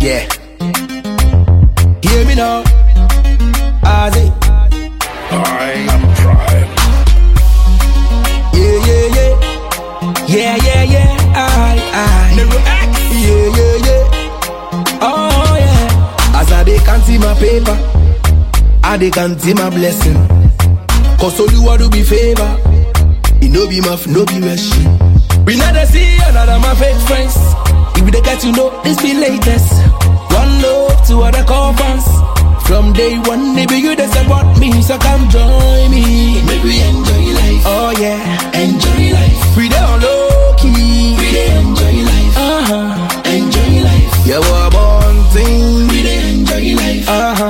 Yeah. Hear me now. I say, I am trying. yeah, yeah, yeah. Yeah, yeah, yeah. I. Never act. Yeah, yeah, yeah. Oh, yeah. As I dey count my paper, I dey count my blessing. Cause all you want to be favor. It no be muff, no be rushing. We never see another my fake friends. If they get to know, this be latest. One love to other coffins. From day one, maybe you just support me, so come join me. Make we enjoy life. Oh yeah, Enjoy life. we dey on low key. We dey enjoy life. Enjoy life. Yeah, we're born thing. We dey enjoy life.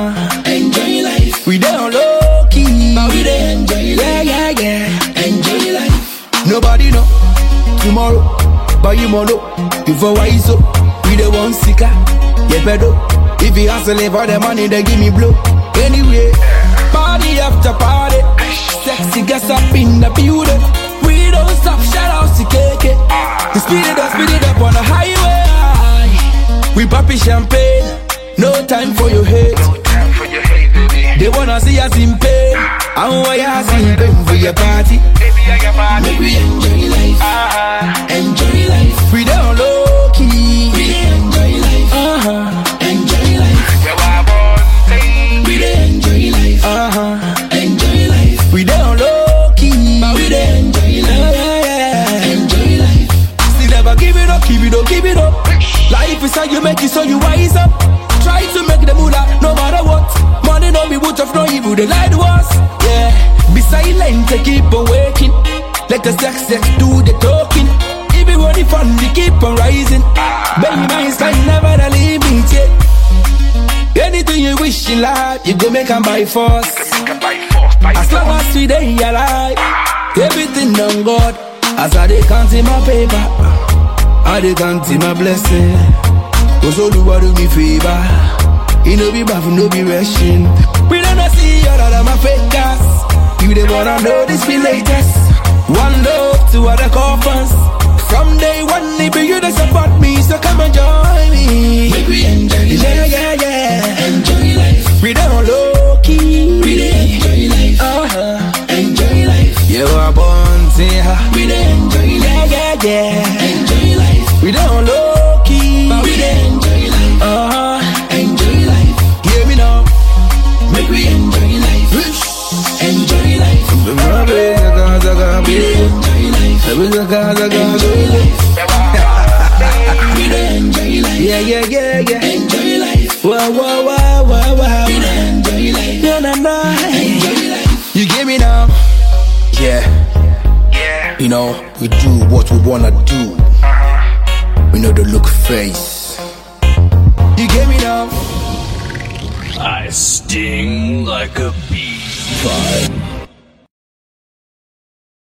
Enjoy life. We dey on low key. But we dey enjoy life. Yeah, yeah, yeah. Enjoy life. Nobody know tomorrow, but you more know. Before I so, we the one sicker. Yeah, better. If you hustle for the money, they give me blow. Anyway, party after party, sexy girls up in the building. We don't stop, shout out to KK. We speed it up on the highway. We popping champagne, no time for your hate. No time for your hate, baby. They wanna see us in pain. I want you see in pain for your party. Baby, I got body. Make we enjoy life. Enjoy life. We down low key. We dey enjoy life. Enjoy life. Yeah, I want thing. We dey enjoy life. Enjoy life. We down low key. But we dey enjoy life. Enjoy life. Still never give it up, keep it up, keep it up. Life is how you make it, so you wise up. Try to make the moolah, no matter what. Money don't be boot of no evil, they lie to us. Yeah, be silent to keep on waking. Let the sex do the talking. If you want it fun, we keep on rising. Baby, my sky never the limit, yeah. Anything you wish in life, you go make them by force. Make a by force, by As long force. as we dey alive, everything on God. As I dey counting my paper, I dey counting my blessing. Cause all you do me favor. It no be bad, no be rushing. We don't see all of my fakers. You dey wanna know this be latest. One love to other coffins. From day one, maybe you dey support me, so come and join me. Make we enjoy life. Yeah, yeah, yeah. Enjoy life. We down low key. We dey enjoy life. Enjoy life. Yeah, we're born to We dey enjoy life. yeah, yeah. Enjoy life. We down low key. But we dey enjoy life. Enjoy life. Hear me now. Make we enjoy life. Enjoy life. We dey enjoy life. Enjoy life. We dey enjoy life. Yeah, yeah, yeah, yeah. Enjoy life. Wow, wow, wow, wow, wow. We dey enjoy life. No, no, no. Enjoy life. You get me now? Yeah. Yeah. You know, we do what we wanna do. We know the look face. You get me now? I sting like a bee.